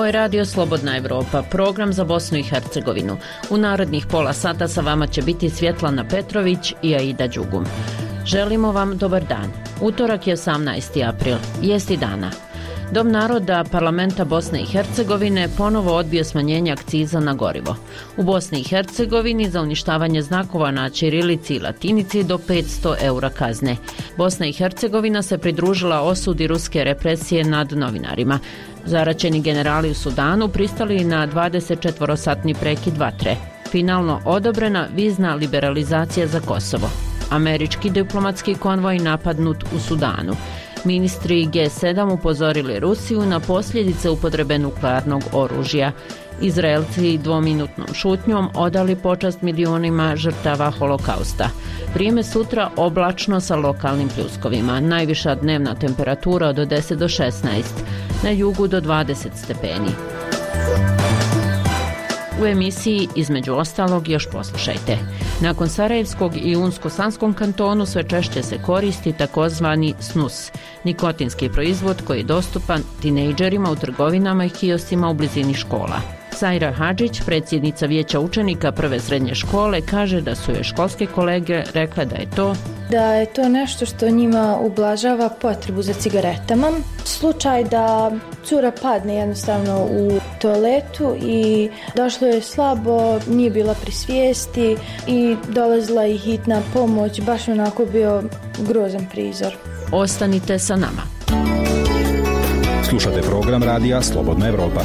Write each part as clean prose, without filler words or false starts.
je radio Slobodna Evropa, program za Bosnu i Hercegovinu. U narednih pola sata sa vama će biti Svjetlana Petrović i Aida Đugum. Želimo vam dobar dan. Utorak je 18. april, vijesti dana. Dom naroda Parlamenta Bosne i Hercegovine ponovo odbio smanjenje akciza na gorivo. U Bosni i Hercegovini za uništavanje znakova na ćirilici i latinici do 500 eura kazne. Bosna i Hercegovina se pridružila osudi ruske represije nad novinarima. Zaraćeni generali u Sudanu pristali na 24-satni prekid vatre. Finalno odobrena vizna liberalizacija za Kosovo. Američki diplomatski konvoj napadnut u Sudanu. Ministri G7 upozorili Rusiju na posljedice upotrebe nuklearnog oružja. Izraelci dvominutnom šutnjom odali počast milionima žrtava holokausta. Vrijeme sutra oblačno sa lokalnim pljuskovima. Najviša dnevna temperatura od 10 do 16, na jugu do 20 stepeni. U emisiji između ostalog još poslušajte. Nakon Sarajevskog i Unsko-Sanskom kantonu sve češće se koristi takozvani snus, nikotinski proizvod koji je dostupan tinejdžerima u trgovinama i kioscima u blizini škola. Sajra Hadžić, predsjednica vijeća učenika prve srednje škole, kaže da su joj školske kolege rekle da je to nešto što njima ublažava potrebu za cigaretama. Slučaj da cura padne jednostavno u toaletu i došlo je slabo, nije bila pri svijesti i dolazila je hitna pomoć, baš onako bio grozan prizor. Ostanite sa nama. Slušate program radija Slobodna Evropa.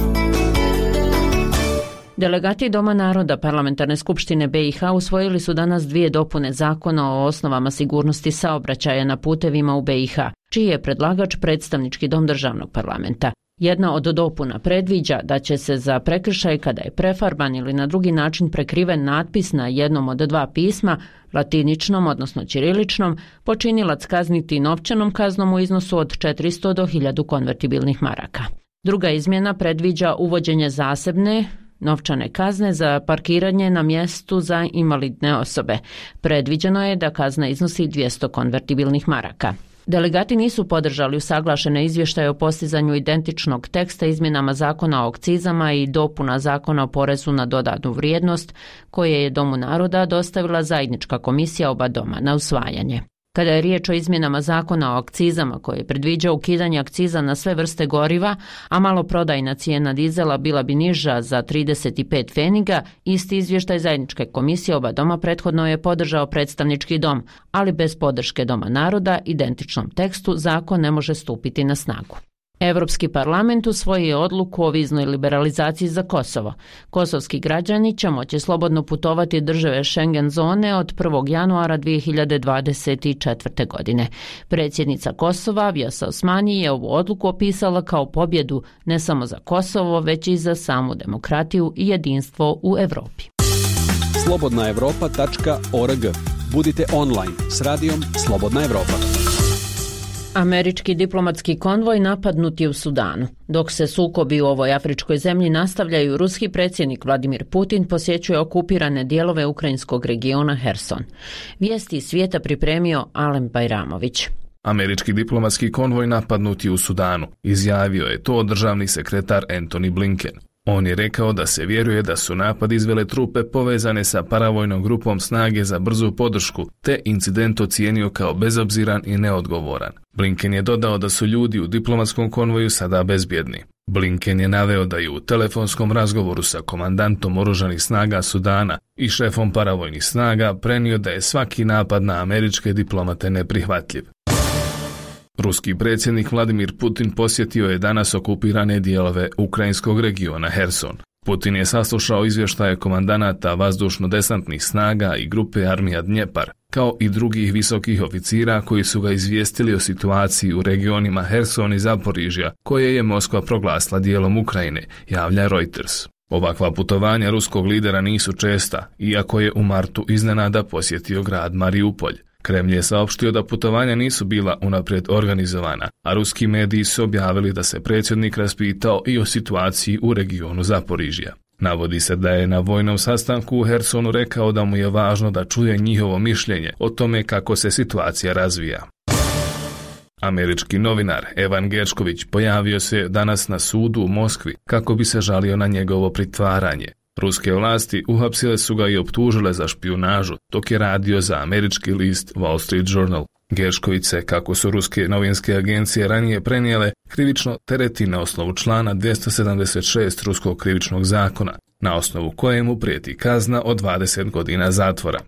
Delegati Doma naroda Parlamentarne skupštine BiH usvojili su danas 2 dopune zakona o osnovama sigurnosti saobraćaja na putevima u BiH, čiji je predlagač predstavnički dom državnog parlamenta. Jedna od dopuna predviđa da će se za prekršaj kada je prefarban ili na drugi način prekriven natpis na jednom od 2 pisma, latiničnom odnosno ćiriličnom, počinilac kazniti novčanom kaznom u iznosu od 400 do 1000 konvertibilnih maraka. Druga izmjena predviđa uvođenje zasebne novčane kazne za parkiranje na mjestu za invalidne osobe. Predviđeno je da kazna iznosi 200 konvertibilnih maraka. Delegati nisu podržali usaglašene izvještaje o postizanju identičnog teksta izmjenama zakona o akcizama i dopuna zakona o porezu na dodanu vrijednost, koje je Domu naroda dostavila zajednička komisija oba doma na usvajanje. Kada je riječ o izmjenama zakona o akcizama koje predviđa ukidanje akciza na sve vrste goriva, a maloprodajna cijena dizela bila bi niža za 35 pfeniga, isti izvještaj zajedničke komisije oba doma prethodno je podržao predstavnički dom, ali bez podrške Doma naroda identičnom tekstu zakon ne može stupiti na snagu. Europski parlament usvojio je odluku o viznoj liberalizaciji za Kosovo. Kosovski građani će moći slobodno putovati države Schengen zone od 1. januara 2024. godine. Predsjednica Kosova, Vjosa Osmani, je ovu odluku opisala kao pobjedu ne samo za Kosovo, već i za samu demokratiju i jedinstvo u Europi. slobodnaevropa.org. Budite online s radijom Slobodna Evropa. Američki diplomatski konvoj napadnut je u Sudanu. Dok se sukobi u ovoj afričkoj zemlji nastavljaju, ruski predsjednik Vladimir Putin posjećuje okupirane dijelove ukrajinskog regiona Herson. Vijesti iz svijeta pripremio Alen Bajramović. Američki diplomatski konvoj napadnut je u Sudanu. Izjavio je to državni sekretar Antony Blinken. On je rekao da se vjeruje da su napad izvele trupe povezane sa paravojnom grupom snage za brzu podršku, te incident ocijenio kao bezobziran i neodgovoran. Blinken je dodao da su ljudi u diplomatskom konvoju sada bezbjedni. Blinken je naveo da je u telefonskom razgovoru sa komandantom oružanih snaga Sudana i šefom paravojnih snaga prenio da je svaki napad na američke diplomate neprihvatljiv. Ruski predsjednik Vladimir Putin posjetio je danas okupirane dijelove ukrajinskog regiona Herson. Putin je saslušao izvještaje komandanata vazdušno-desantnih snaga i grupe armija Dnjepar, kao i drugih visokih oficira koji su ga izvijestili o situaciji u regionima Herson i Zaporižja, koje je Moskva proglasila dijelom Ukrajine, javlja Reuters. Ovakva putovanja ruskog lidera nisu česta, iako je u martu iznenada posjetio grad Mariupolj. Kremlj je saopštio da putovanja nisu bila unaprijed organizovana, a ruski mediji su objavili da se predsjednik raspitao i o situaciji u regionu Zaporižja. Navodi se da je na vojnom sastanku u Hersonu rekao da mu je važno da čuje njihovo mišljenje o tome kako se situacija razvija. Američki novinar Evan Gershković pojavio se danas na sudu u Moskvi kako bi se žalio na njegovo pritvaranje. Ruske vlasti uhapsile su ga i optužile za špijunažu dok je radio za američki list Wall Street Journal. Gershković se, kako su ruske novinske agencije ranije prenijele, krivično tereti na osnovu člana 276 ruskog krivičnog zakona, na osnovu kojemu prijeti kazna od 20 godina zatvora.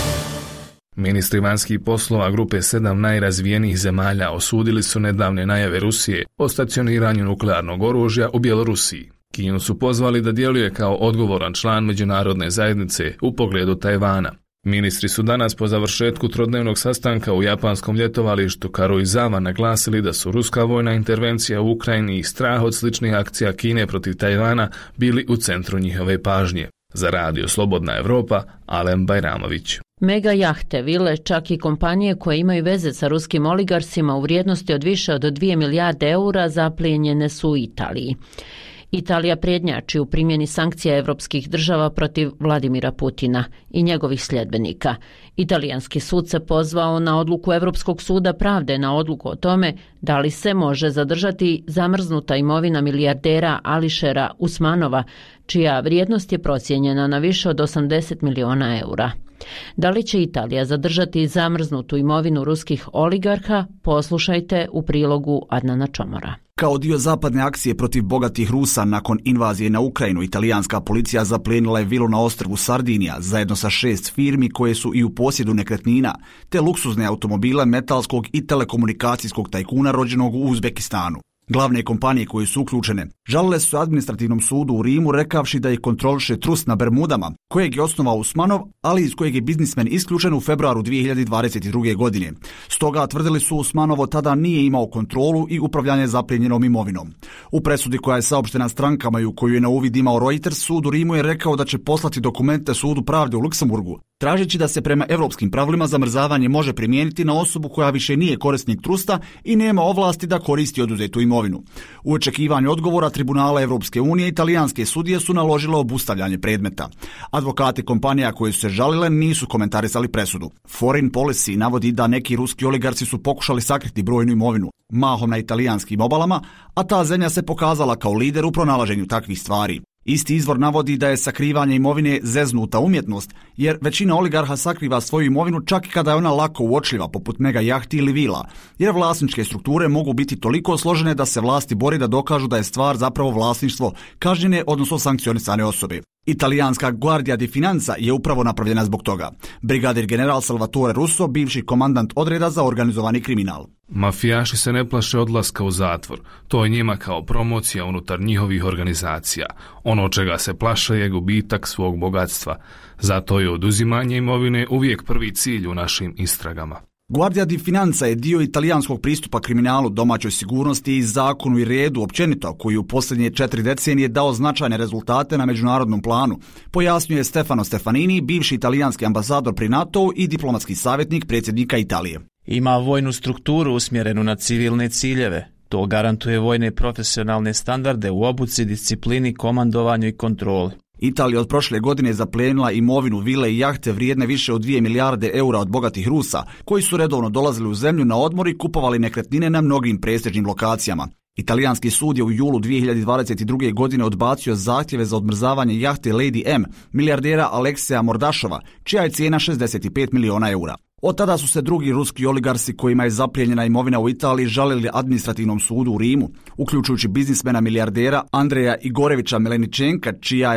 Ministri vanjskih poslova grupe 7 najrazvijenijih zemalja osudili su nedavne najave Rusije o stacioniranju nuklearnog oružja u Bjelorusiji. Kinu su pozvali da djeluje kao odgovoran član međunarodne zajednice u pogledu Tajvana. Ministri su danas po završetku trodnevnog sastanka u japanskom ljetovalištu Karuizawa naglasili da su ruska vojna intervencija u Ukrajini i strah od sličnih akcija Kine protiv Tajvana bili u centru njihove pažnje. Za radio Slobodna Evropa, Alen Bajramović. Mega jahte, vile, čak i kompanije koje imaju veze sa ruskim oligarsima u vrijednosti od više od 2 milijarde eura zaplijenjene su u Italiji. Italija prednjači u primjeni sankcija evropskih država protiv Vladimira Putina i njegovih sljedbenika. Italijanski sud se pozvao na odluku Europskog suda pravde na odluku o tome da li se može zadržati zamrznuta imovina milijardera Ališera Usmanova, čija vrijednost je procijenjena na više od 80 miliona eura. Da li će Italija zadržati zamrznutu imovinu ruskih oligarha, poslušajte u prilogu Adnana Čomora. Kao dio zapadne akcije protiv bogatih Rusa nakon invazije na Ukrajinu, italijanska policija zaplijenila je vilu na ostrvu Sardinija zajedno sa 6 firmi koje su i u posjedu nekretnina, te luksuzne automobile metalskog i telekomunikacijskog tajkuna rođenog u Uzbekistanu. Glavne kompanije koje su uključene žalile su administrativnom sudu u Rimu rekavši da ih kontroliše trust na Bermudama, kojeg je osnovao Usmanov, ali iz kojeg je biznismen isključen u februaru 2022. godine. Stoga tvrdili su Usmanovo tada nije imao kontrolu i upravljanje zaplijenjenom imovinom. U presudi koja je saopštena strankama i u koju je na uvid imao Reuters, sud u Rimu je rekao da će poslati dokumente sudu pravde u Luksemburgu, tražeći da se prema evropskim pravilima zamrzavanje može primijeniti na osobu koja više nije korisnik trusta i nema ovlasti da koristi oduzetu imovinu. U očekivanju odgovora Tribunala Evropske unije italijanske sudije su naložile obustavljanje predmeta. Advokati kompanija koje su se žalile nisu komentarisali presudu. Foreign Policy navodi da neki ruski oligarsi su pokušali sakriti brojnu imovinu, mahom na italijanskim obalama, a ta zemlja se pokazala kao lider u pronalaženju takvih stvari. Isti izvor navodi da je sakrivanje imovine zeznuta umjetnost, jer većina oligarha sakriva svoju imovinu čak i kada je ona lako uočljiva, poput mega jahti ili vila, jer vlasničke strukture mogu biti toliko složene da se vlasti bori da dokažu da je stvar zapravo vlasništvo kažnjene, odnosno sankcionisane osobe. Italijanska Guardia di Finanza je upravo napravljena zbog toga. Brigadir general Salvatore Russo, bivši komandant odreda za organizovani kriminal. Mafijaši se ne plaše odlaska u zatvor. To je njima kao promocija unutar njihovih organizacija. Ono čega se plaše je gubitak svog bogatstva. Zato je oduzimanje imovine uvijek prvi cilj u našim istragama. Guardia di Finanza je dio italijanskog pristupa kriminalu, domaćoj sigurnosti i zakonu i redu općenito, koji u posljednje 4 decenije dao značajne rezultate na međunarodnom planu, pojasnjuje Stefano Stefanini, bivši italijanski ambasador pri NATO-u i diplomatski savjetnik predsjednika Italije. Ima vojnu strukturu usmjerenu na civilne ciljeve. To garantuje vojne profesionalne standarde u obuci, disciplini, komandovanju i kontroli. Italija od prošle godine zaplijenila imovinu, vile i jahte vrijedne više od 2 milijarde eura od bogatih Rusa, koji su redovno dolazili u zemlju na odmor i kupovali nekretnine na mnogim prestižnim lokacijama. Italijanski sud je u julu 2022. godine odbacio zahtjeve za odmrzavanje jahte Lady M, milijardera Alekseja Mordašova, čija je cijena 65 miliona eura. Od tada su se drugi ruski oligarsi kojima je zaplijenjena imovina u Italiji žalili administrativnom sudu u Rimu, uključujući biznismena milijardera Andreja Igorevića Meleničenka, čija je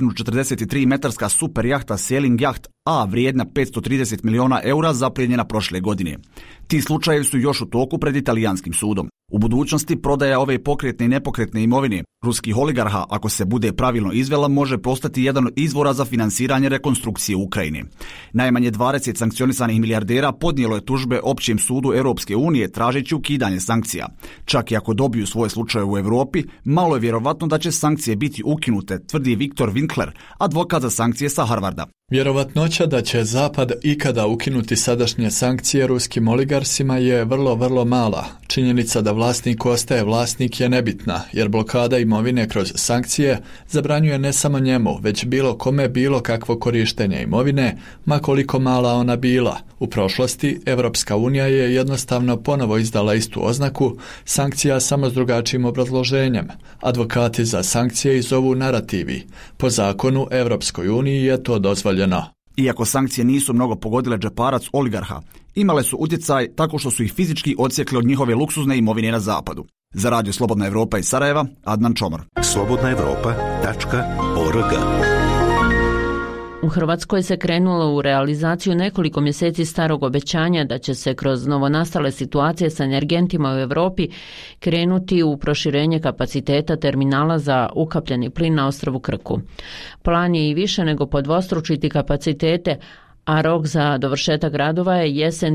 143 metarska super jahta Sailing Yacht A vrijedna 530 miliona eura zaplijenjena prošle godine. Ti slučajevi su još u toku pred italijanskim sudom. U budućnosti prodaja ove pokretne i nepokretne imovine ruskih oligarha, ako se bude pravilno izvela, može postati jedan od izvora za finansiranje rekonstrukcije Ukrajine. Najmanje 20 sankcionisanih milijardera podnijelo je tužbe Općem sudu Europske unije tražeći ukidanje sankcija. Čak i ako dobiju svoje slučaje u Europi, malo je vjerovatno da će sankcije biti ukinute, tvrdi Viktor Winkler, advokat za sankcije sa Harvarda. Vjerovatnoća da će Zapad ikada ukinuti sadašnje sankcije ruskim oligarsima je vrlo mala. Činjenica da vlasnik ostaje vlasnik je nebitna, jer blokada imovine kroz sankcije zabranjuje ne samo njemu, već bilo kome bilo kakvo korištenje imovine, ma koliko mala ona bila. U prošlosti Europska unija je jednostavno ponovo izdala istu oznaku, sankcija samo s drugačijim obrazloženjem. Advokati za sankcije ih zovu narativi. Po zakonu Europskoj uniji je to dozvoljeno. Iako sankcije nisu mnogo pogodile džeparac oligarha, imale su utjecaj tako što su ih fizički odsjekli od njihove luksuzne imovine na zapadu. Za Radio Slobodna Evropa iz Sarajeva, Adnan Čomor. slobodnaevropa.org. U Hrvatskoj se krenulo u realizaciju nekoliko mjeseci starog obećanja da će se kroz novonastale situacije s energentima u Europi krenuti u proširenje kapaciteta terminala za ukapljeni plin na ostrvu Krku. Plan je i više nego podvostručiti kapacitete, a rok za dovršetak radova je jesen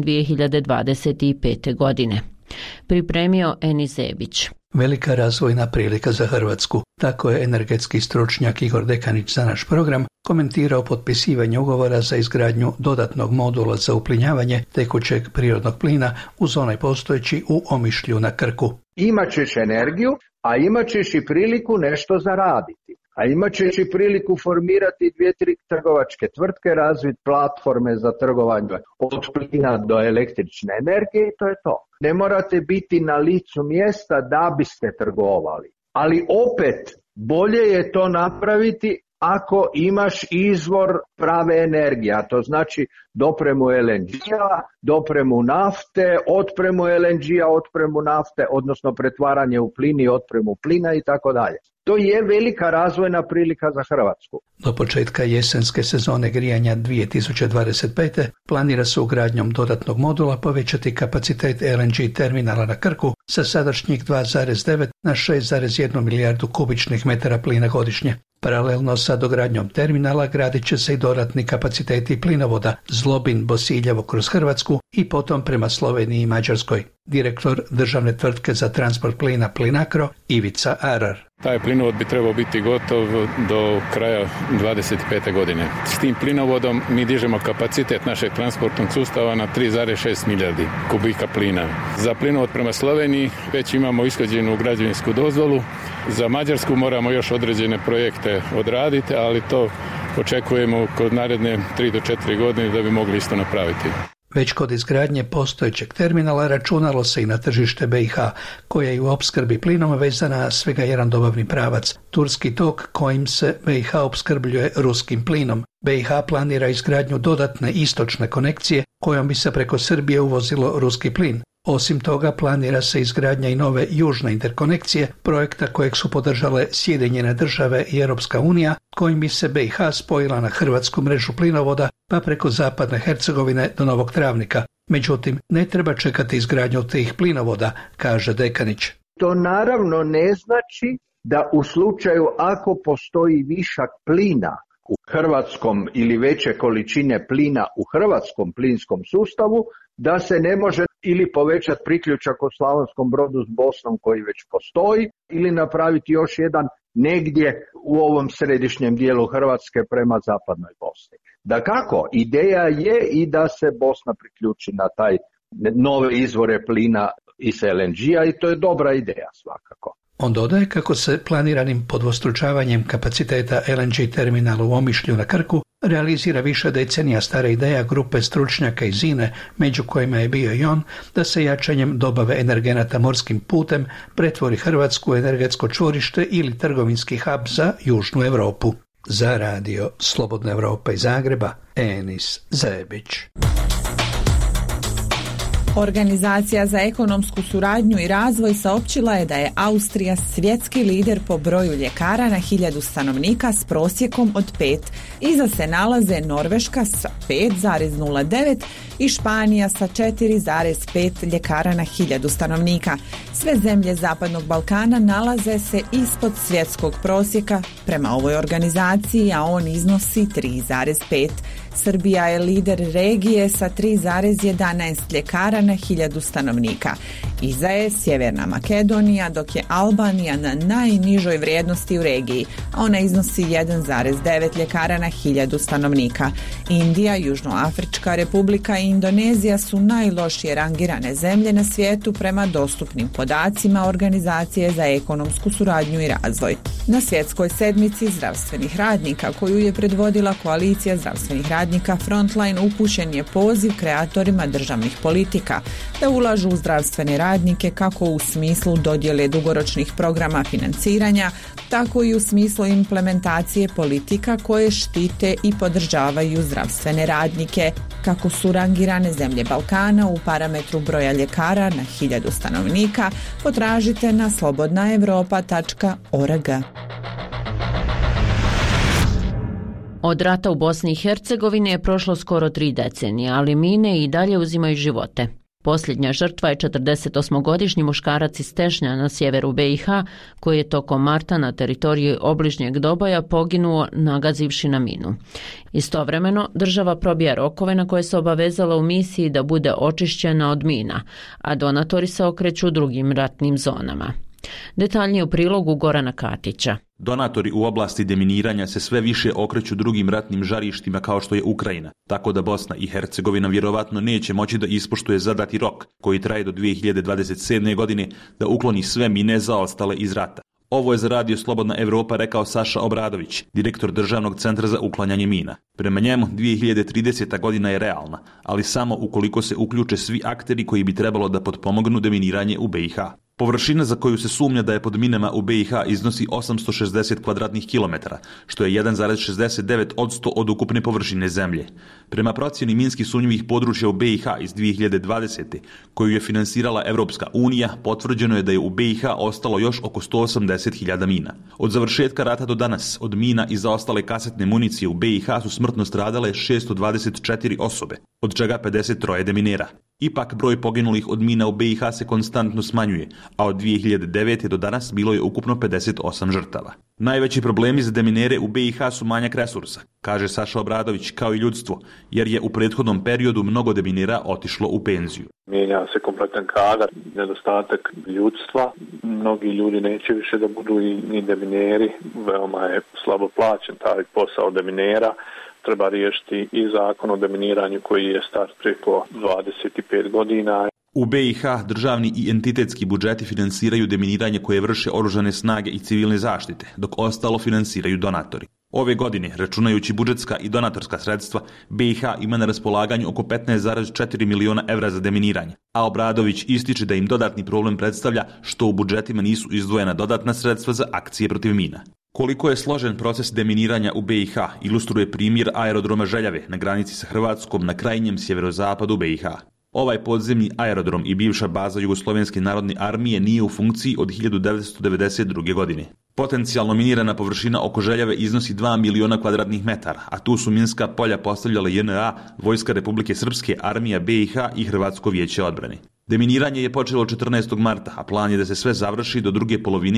2025. godine. Pripremio Enis Zebić. Velika razvojna prilika za Hrvatsku, tako je energetski stručnjak Igor Dekanić za naš program komentirao potpisivanje ugovora za izgradnju dodatnog modula za uplinjavanje tekućeg prirodnog plina uz onaj postojeći u Omišlju na Krku. Imat ćeš energiju, a imat ćeš i priliku nešto zaraditi. A imat ćeš i priliku formirati 2-3 trgovačke tvrtke, razviti platforme za trgovanje od plina do električne energije i to je to. Ne morate biti na licu mjesta da biste trgovali. Ali opet, bolje je to napraviti ako imaš izvor prave energije, a to znači dopremu LNG-a, dopremu nafte, otpremu LNG-a, otpremu nafte, odnosno pretvaranje u plin i otpremu plina i tako dalje. To je velika razvojna prilika za Hrvatsku. Do početka jesenske sezone grijanja 2025. planira se ugradnjom dodatnog modula povećati kapacitet LNG terminala na Krku sa sadašnjih 2,9 na 6,1 milijardu kubičnih metara plina godišnje. Paralelno sa dogradnjom terminala gradit će se i dodatni kapaciteti plinovoda Zlobin-Bosiljevo kroz Hrvatsku i potom prema Sloveniji i Mađarskoj. Direktor državne tvrtke za transport plina Plinacro Ivica Arar. Taj plinovod bi trebao biti gotov do kraja 2025. godine. S tim plinovodom mi dižemo kapacitet našeg transportnog sustava na 3,6 milijardi kubika plina. Za plinovod prema Sloveniji već imamo ishođenu građevinsku dozvolu. Za Mađarsku moramo još određene projekte odraditi, ali to očekujemo kod naredne 3 do 4 godine da bi mogli isto napraviti. Već kod izgradnje postojećeg terminala računalo se i na tržište BiH, koja je u opskrbi plinom vezana svega jedan dobavni pravac, turski tok kojim se BiH opskrbljuje ruskim plinom. BiH planira izgradnju dodatne istočne konekcije kojom bi se preko Srbije uvozilo ruski plin. Osim toga, planira se izgradnja i nove južne interkonekcije, projekta kojeg su podržale Sjedinjene države i Europska unija, kojim bi se BiH spojila na hrvatsku mrežu plinovoda, pa preko zapadne Hercegovine do Novog Travnika. Međutim, ne treba čekati izgradnju tih plinovoda, kaže Dekanić. To naravno ne znači da u slučaju ako postoji višak plina u hrvatskom ili veće količine plina u hrvatskom plinskom sustavu, da se ne može ili povećati priključak u Slavonskom Brodu s Bosnom koji već postoji ili napraviti još jedan negdje u ovom središnjem dijelu Hrvatske prema zapadnoj Bosni. Dakako, ideja je i da se Bosna priključi na taj nove izvore plina iz LNG-a i to je dobra ideja svakako. On dodaje kako se planiranim podvostručavanjem kapaciteta LNG terminala u Omišlju na Krku realizira više decenija stara ideja grupe stručnjaka iz INE, među kojima je bio i on, da se jačanjem dobave energenata morskim putem pretvori Hrvatsku u energetsko čvorište ili trgovinski hub za Južnu Europu. Za Radio Slobodna Evropa iz Zagreba, Enis Zebić. Organizacija za ekonomsku suradnju i razvoj saopćila je da je Austrija svjetski lider po broju ljekara na 1000 stanovnika s prosjekom od 5. Iza se nalaze Norveška sa 5,09 i Španija sa 4,5 ljekara na 1000 stanovnika. Sve zemlje Zapadnog Balkana nalaze se ispod svjetskog prosjeka prema ovoj organizaciji, a on iznosi 3,5. Srbija je lider regije sa 3,11 ljekara na 1000 stanovnika. Iza je Sjeverna Makedonija, dok je Albanija na najnižoj vrijednosti u regiji, a ona iznosi 1,9 ljekara na 1000 stanovnika. Indija, Južnoafrička republika i Indonezija su najlošije rangirane zemlje na svijetu prema dostupnim podacima Organizacije za ekonomsku suradnju i razvoj. Na svjetskoj sedmici zdravstvenih radnika, koju je predvodila koalicija zdravstvenih radnika Frontline, upućen je poziv kreatorima državnih politika da ulažu u zdravstvene radnike kako u smislu dodjele dugoročnih programa financiranja, tako i u smislu implementacije politika koje štite i podržavaju zdravstvene radnike. Kako su rangirane zemlje Balkana u parametru broja ljekara na 1000 stanovnika, potražite na slobodnaevropa.org. Od rata u Bosni i Hercegovini je prošlo skoro 3 decenije, ali mine i dalje uzimaju živote. Posljednja žrtva je 48-godišnji muškarac iz Tešnja na sjeveru BiH, koji je tokom marta na teritoriji obližnjeg Doboja poginuo nagazivši na minu. Istovremeno, država probija rokove na koje se obavezala u misiji da bude očišćena od mina, a donatori se okreću drugim ratnim zonama. Detaljnije u prilogu Gorana Katića. Donatori u oblasti deminiranja se sve više okreću drugim ratnim žarištima kao što je Ukrajina, tako da Bosna i Hercegovina vjerovatno neće moći da ispoštuje zadati rok, koji traje do 2027. godine, da ukloni sve mine zaostale iz rata. Ovo je za Radio Slobodna Evropa rekao Saša Obradović, direktor Državnog centra za uklanjanje mina. Prema njemu, 2030. godina je realna, ali samo ukoliko se uključe svi akteri koji bi trebalo da potpomognu deminiranje u BiH. Površina za koju se sumnja da je pod minama u BiH iznosi 860 kvadratnih kilometara, što je 1,69% od ukupne površine zemlje. Prema procjeni minski sumnjivih područja u BiH iz 2020. koju je finansirala Evropska unija, potvrđeno je da je u BiH ostalo još oko 180.000 mina. Od završetka rata do danas, od mina i zaostale kasetne municije u BiH su smrtno stradale 624 osobe, od čega 53 deminera. Ipak broj poginulih od mina u BiH se konstantno smanjuje, a od 2009. do danas bilo je ukupno 58 žrtava. Najveći problemi za deminere u BiH su manjak resursa, kaže Saša Obradović, kao i ljudstvo, jer je u prethodnom periodu mnogo deminera otišlo u penziju. Mijenja se kompletan kadar, nedostatak ljudstva, mnogi ljudi neće više da budu i demineri, veoma je slabo plaćen taj posao deminera. Treba riješiti i zakon o deminiranju koji je star preko 25 godina. U BiH državni i entitetski budžeti finansiraju deminiranje koje vrše oružane snage i civilne zaštite, dok ostalo finansiraju donatori. Ove godine, računajući budžetska i donatorska sredstva, BiH ima na raspolaganju oko 15,4 miliona evra za deminiranje, a Obradović ističe da im dodatni problem predstavlja što u budžetima nisu izdvojena dodatna sredstva za akcije protiv mina. Koliko je složen proces deminiranja u BiH ilustruje primjer aerodroma Željave na granici sa Hrvatskom na krajnjem sjeverozapadu BiH. Ovaj podzemni aerodrom i bivša baza Jugoslovenske narodne armije nije u funkciji od 1992. godine. Potencijalno minirana površina oko Željave iznosi 2 miliona kvadratnih metara, a tu su minska polja postavljala JNA, Vojska Republike Srpske, Armija BiH i Hrvatsko vijeće odbrane. Deminiranje je počelo 14. marta, a plan je da se sve završi do druge polovine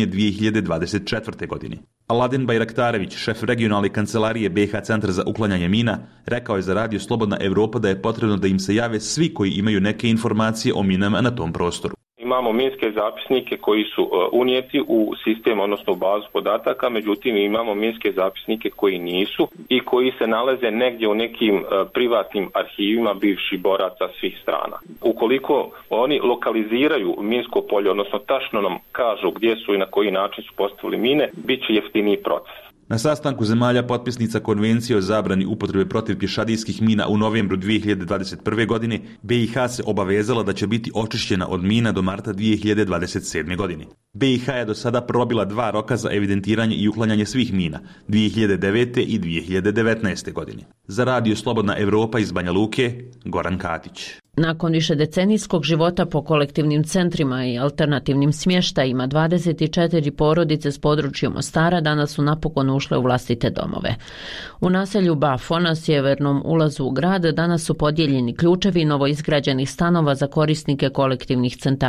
2024. godine. Aladin Bajraktarević, šef regionalne kancelarije BiH Centra za uklanjanje mina, rekao je za Radio Slobodna Evropa da je potrebno da im se jave svi koji imaju neke informacije o minama na tom prostoru. Imamo minske zapisnike koji su unijeti u sistem, odnosno u bazu podataka, međutim imamo minske zapisnike koji nisu i koji se nalaze negdje u nekim privatnim arhivima bivših boraca svih strana. Ukoliko oni lokaliziraju minsko polje, odnosno tačno nam kažu gdje su i na koji način su postavili mine, bit će jeftiniji proces. Na sastanku zemalja potpisnica Konvencije o zabrani upotrebe protiv pješadijskih mina u novembru 2021. godine, BiH se obavezala da će biti očišćena od mina do marta 2027. godine. BiH je do sada probila 2 roka za evidentiranje i uklanjanje svih mina, 2009. i 2019. godine. Za Radio Slobodna Evropa iz Banja Luke, Goran Katić. Nakon višedecenijskog života po kolektivnim centrima i alternativnim smještajima, 24 porodice s područja Mostara danas su napokon ušle u vlastite domove. U naselju Bafo na sjevernom ulazu u grad danas su podijeljeni ključevi novoizgrađenih stanova za korisnike kolektivnih centara.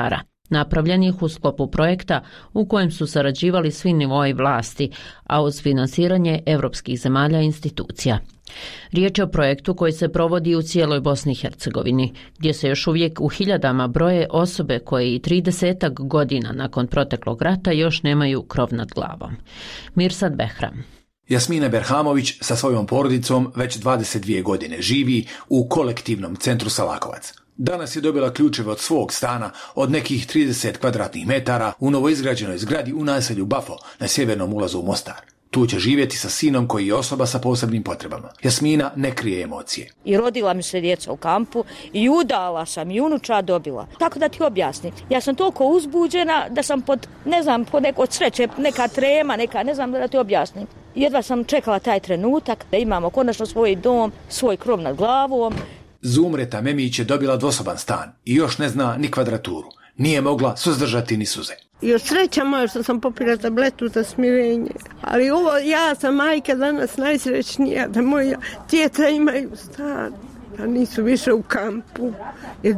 napravljenih u sklopu projekta u kojem su sarađivali svi nivoi vlasti, a uz finansiranje evropskih zemalja i institucija. Riječ je o projektu koji se provodi u cijeloj Bosni i Hercegovini, gdje se još uvijek u hiljadama broje osobe koje i 30 godina nakon proteklog rata još nemaju krov nad glavom. Mirsad Behram. Jasmina Berhamović sa svojom porodicom već 22 godine živi u kolektivnom centru Salakovac. Danas je dobila ključeve od svog stana od nekih 30 kvadratnih metara u novoizgrađenoj zgradi u naselju Bafo na sjevernom ulazu u Mostar. Tu će živjeti sa sinom koji je osoba sa posebnim potrebama. Jasmina ne krije emocije. I rodila mi se djeca u kampu i udala sam i unuča dobila. Tako da ti objasnim. Ja sam toliko uzbuđena da sam pod neko sreće, neka trema, ne znam da ti objasnim. Jedva sam čekala taj trenutak da imamo konačno svoj dom, svoj krov nad glavom. Zumreta Memić je dobila dvosoban stan i još ne zna ni kvadraturu. Nije mogla suzdržati ni suze. I od sreća moja što sam popila tabletu za smirenje. Ali ja sam majka danas najsrećnija da moja djeca imaju stan, a nisu više u kampu. Jer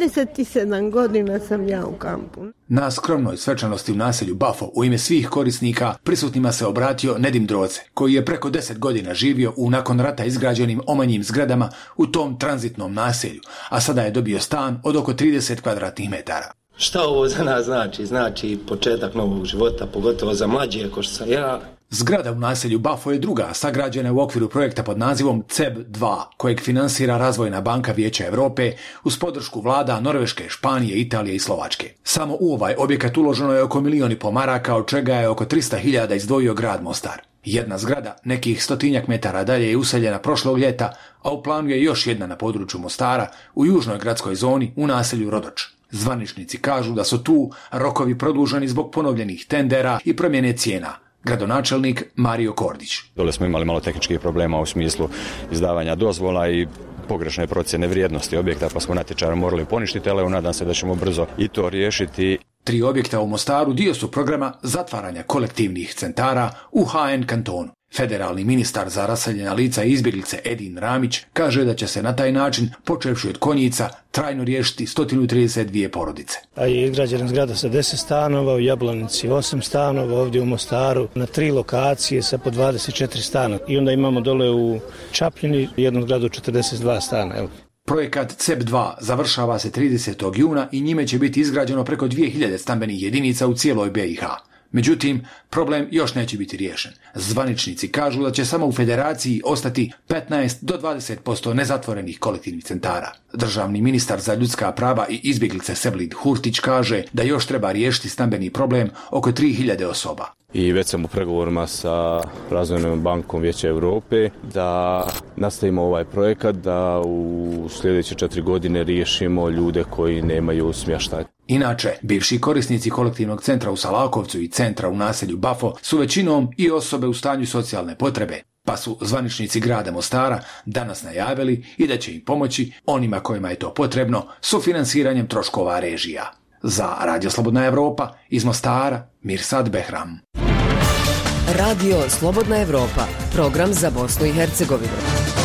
27 godina sam ja u kampu. Na skromnoj svečanosti u naselju Bafo u ime svih korisnika prisutnima se obratio Nedim Droce, koji je preko 10 godina živio u nakon rata izgrađenim omanjim zgradama u tom tranzitnom naselju, a sada je dobio stan od oko 30 kvadratnih metara. Šta ovo za nas znači? Znači početak novog života, pogotovo za mlađe ako što sam ja. Zgrada u naselju Bafo je druga, sagrađena u okviru projekta pod nazivom CEB2, kojeg finansira Razvojna banka Vijeća Europe uz podršku vlada Norveške, Španije, Italije i Slovačke. Samo u ovaj objekat uloženo je oko 1,5 milijuna maraka, od čega je oko 300.000 izdvojio grad Mostar. Jedna zgrada, nekih 100 metara dalje, je useljena prošlog ljeta, a u planu je još jedna na području Mostara, u južnoj gradskoj zoni, u naselju Rodoč. Zvaničnici kažu da su tu rokovi produženi zbog ponovljenih tendera i promjene cijena. Gradonačelnik Mario Kordić. Dole smo imali malo tehničkih problema u smislu izdavanja dozvola i pogrešne procjene vrijednosti objekta, pa smo natječaj morali poništiti, ali nadam se da ćemo brzo i to riješiti. 3 objekta u Mostaru dio su programa zatvaranja kolektivnih centara u HN kantonu. Federalni ministar za raseljena lica i izbjeglice Edin Ramić kaže da će se na taj način, počevši od Konjica, trajno riješiti 132 porodice. A je izgrađena zgrada sa 10 stanova, u Jablanici 8 stanova, ovdje u Mostaru na 3 lokacije sa po 24 stana. I onda imamo dole u Čapljini jednu zgradu 42 stana. Evo. Projekat CEB2 završava se 30. juna i njime će biti izgrađeno preko 2000 stambenih jedinica u cijeloj BiH. Međutim, problem još neće biti riješen. Zvaničnici kažu da će samo u federaciji ostati 15 do 20% nezatvorenih kolektivnih centara. Državni ministar za ljudska prava i izbjeglice Seblid Hurtić kaže da još treba riješiti stambeni problem oko 3000 osoba. I već sam u pregovorima sa Razvojnom bankom Vijeća Europe da nastavimo ovaj projekat, da u sljedeće 4 godine riješimo ljude koji nemaju smještaj. Inače, bivši korisnici kolektivnog centra u Salakovcu i centra u naselju Bafo su većinom i osobe u stanju socijalne potrebe, pa su zvaničnici grada Mostara danas najavili i da će im pomoći onima kojima je to potrebno sufinanciranjem troškova režija. Za Radio Slobodna Evropa iz Mostara, Mirsad Behram. Radio Slobodna Evropa, program za Bosnu i Hercegovinu.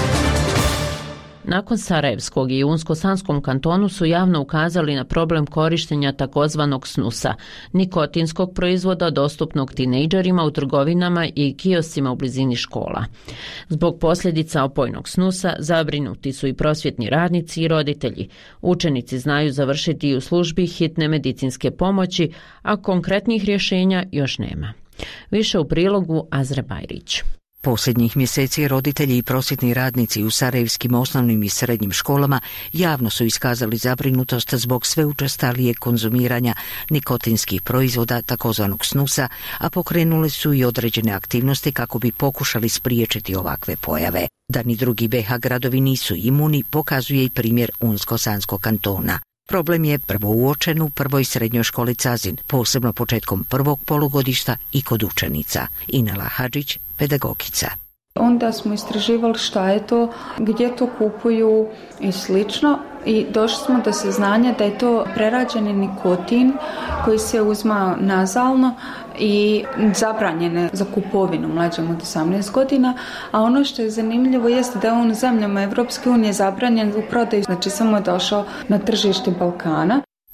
Nakon Sarajevskog i Unsko-Sanskom kantonu su javno ukazali na problem korištenja takozvanog snusa, nikotinskog proizvoda dostupnog tinejdžerima u trgovinama i kioscima u blizini škola. Zbog posljedica opojnog snusa zabrinuti su i prosvjetni radnici i roditelji. Učenici znaju završiti u službi hitne medicinske pomoći, a konkretnih rješenja još nema. Više u prilogu Azra Bajrić. Posljednjih mjeseci roditelji i prosvjetni radnici u sarajevskim osnovnim i srednjim školama javno su iskazali zabrinutost zbog sve učestalijeg konzumiranja nikotinskih proizvoda, takozvanog snusa, a pokrenuli su i određene aktivnosti kako bi pokušali spriječiti ovakve pojave. Da ni drugi BiH gradovi nisu imuni, pokazuje i primjer Unsko-Sanskog kantona. Problem je prvo uočen u prvoj srednjoj školi Cazin, posebno početkom prvog polugodišta i kod učenica. Inela Hadžić, pedagogica. Onda smo istraživali šta je to, gdje to kupuju i slično i došli smo do saznanja da je to prerađeni nikotin koji se uzma nazalno i zabranjene za kupovinu mlađim od 18 godina, a ono što je zanimljivo jeste da je on u zemljama Evropske unije zabranjen u prodaju, znači samo je došao na tržište Balkana.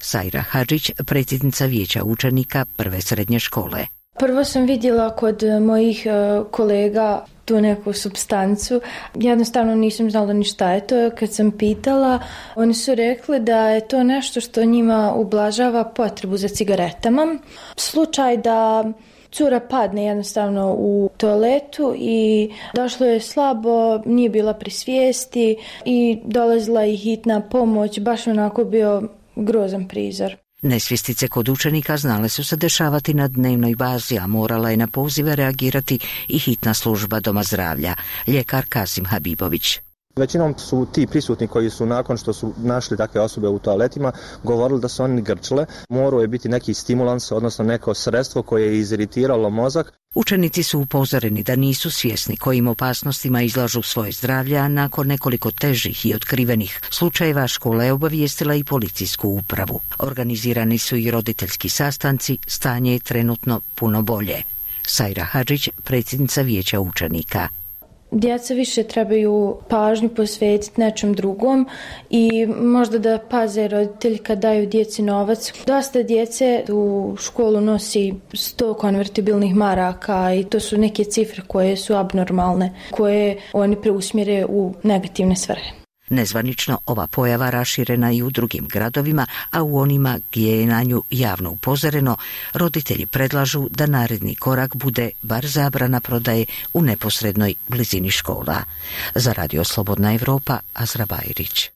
Sajra Hadžić, predsjednica vijeća učenika prve srednje škole. Prvo sam vidjela kod mojih kolega tu neku supstancu. Jednostavno nisam znala ni šta je to. Kad sam pitala, oni su rekli da je to nešto što njima ublažava potrebu za cigaretama. Slučaj da cura padne jednostavno u toaletu i došlo je slabo, nije bila pri svijesti i dolazila i hitna pomoć, baš onako bio grozan prizor. Nesvjestice kod učenika znale su se dešavati na dnevnoj bazi, a morala je na pozive reagirati i hitna služba doma zdravlja, ljekar Kasim Habibović. Većinom su ti prisutni koji su nakon što su našli takve osobe u toaletima govorili da su oni grčile. Morao je biti neki stimulans, odnosno neko sredstvo koje je iziritiralo mozak. Učenici su upozoreni da nisu svjesni kojim opasnostima izlažu svoje zdravlje, a nakon nekoliko težih i otkrivenih slučajeva škola je obavijestila i policijsku upravu. Organizirani su i roditeljski sastanci, stanje je trenutno puno bolje. Sajra Hadžić, predsjednica vijeća učenika. Djeca više trebaju pažnju posvetiti nečem drugom i možda da paze roditelji kad daju djeci novac. Dosta djece u školu nosi 100 konvertibilnih maraka i to su neke cifre koje su abnormalne, koje oni preusmjere u negativne svrhe. Nezvanično ova pojava raširena i u drugim gradovima, a u onima gdje je na nju javno upozoreno, roditelji predlažu da naredni korak bude bar zabrana prodaje u neposrednoj blizini škola. Za Radio Slobodna Evropa, Azra Bajrić.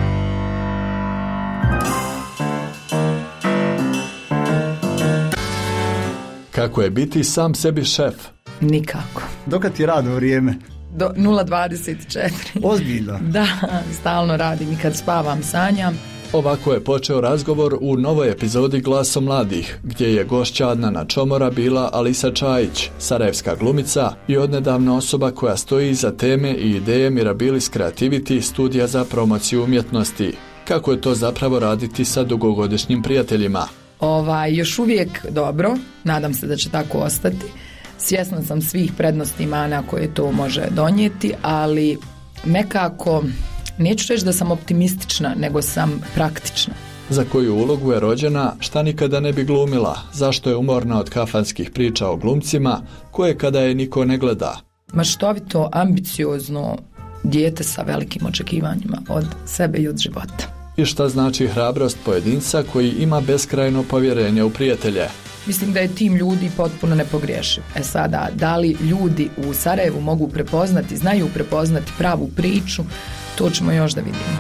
Kako je biti sam sebi šef? Nikako. Dokad ti radno vrijeme? Do 0,24. Ozbiljno? Da, stalno radim i kad spavam sanjam. Ovako je počeo razgovor u novoj epizodi Glasom mladih, gdje je gošća Adnana Čomora bila Alisa Čajić, sarajevska glumica i odnedavna osoba koja stoji iza teme i ideje Mirabilis Creativity, studija za promociju umjetnosti. Kako je to zapravo raditi sa dugogodišnjim prijateljima? Još uvijek dobro, nadam se da će tako ostati. Svjesna sam svih prednosti i mana koje to može donijeti, ali nekako, neću reći da sam optimistična, nego sam praktična. Za koju ulogu je rođena, šta nikada ne bi glumila, zašto je umorna od kafanskih priča o glumcima, koje kada je niko ne gleda. Maštovito, ambiciozno dijete sa velikim očekivanjima od sebe i od života. I šta znači hrabrost pojedinca koji ima beskrajno povjerenje u prijatelje? Mislim da je tim ljudi potpuno nepogriješiv. Sada, da li ljudi u Sarajevu mogu prepoznati, znaju prepoznati pravu priču, to ćemo još da vidimo.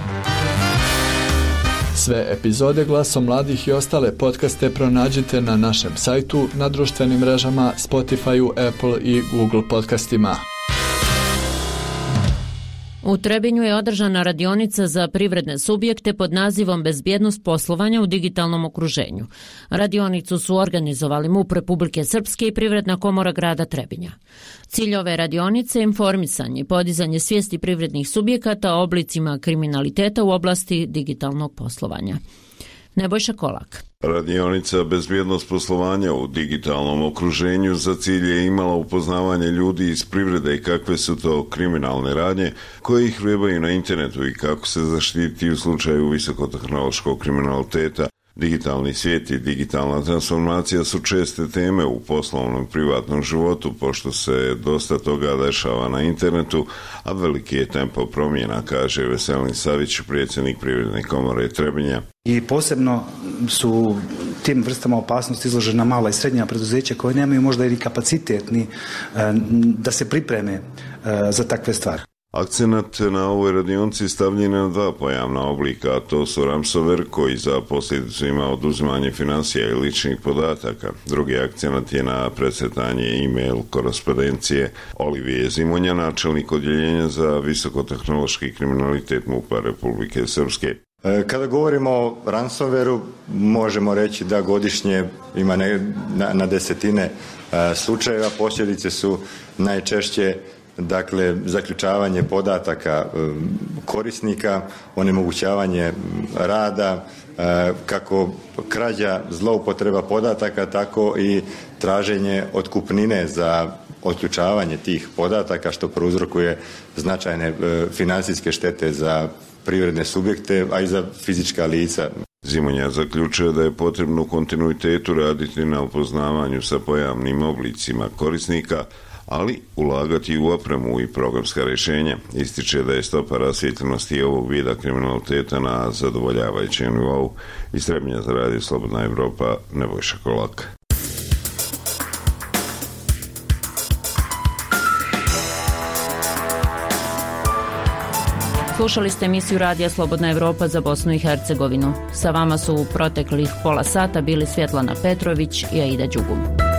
Sve epizode Glasom mladih i ostale podcaste pronađite na našem sajtu, na društvenim mrežama, Spotify, Apple i Google podcastima. U Trebinju je održana radionica za privredne subjekte pod nazivom Bezbjednost poslovanja u digitalnom okruženju. Radionicu su organizovali MUP Republike Srpske i Privredna komora grada Trebinja. Cilj ove radionice je informisanje i podizanje svijesti privrednih subjekata o oblicima kriminaliteta u oblasti digitalnog poslovanja. Nebojša Kolak. Radionica Bezbjednost poslovanja u digitalnom okruženju za cilj je imala upoznavanje ljudi iz privrede i kakve su to kriminalne radnje koje ih vrebaju na internetu i kako se zaštiti u slučaju visokotehnološkog kriminaliteta. Digitalni svijet i digitalna transformacija su česte teme u poslovnom i privatnom životu, pošto se dosta toga dešava na internetu, a veliki je tempo promjena, kaže Veselin Savić, predsjednik Privredne komore Trebinja. I posebno su tim vrstama opasnosti izložena mala i srednja preduzeća koje nemaju možda i kapacitet ni da se pripreme za takve stvari. Akcenat na ovoj radionici stavljen na dva pojavna oblika, a to su ransomware koji za posljedicu ima oduzimanje financija i ličnih podataka. Drugi akcenat je na presretanje e-mail korespondencije. Olivije Zimonja, načelnik odjeljenja za visokotehnološki kriminalitet MUP-a Republike Srpske. Kada govorimo o ransomwareu, možemo reći da godišnje ima na desetine slučajeva. Posljedice su najčešće zaključavanje podataka korisnika, onemogućavanje rada, kako krađa, zloupotreba podataka, tako i traženje otkupnine za otključavanje tih podataka, što prouzrokuje značajne financijske štete za privredne subjekte, a i za fizička lica. Zimonja zaključuje da je potrebno u kontinuitetu raditi na upoznavanju sa pojavnim oblicima korisnika, ali ulagati u opremu i programska rješenja. Ističe da je stopa rasvijetljenosti ovog vida kriminaliteta na zadovoljavajućem nivou. Iz Trebinja za Radio Slobodna Evropa, Nebojša Kolak. Slušali ste emisiju Radija Slobodna Evropa za Bosnu i Hercegovinu. Sa vama su u proteklih pola sata bili Svjetlana Petrović i Aida Đugum.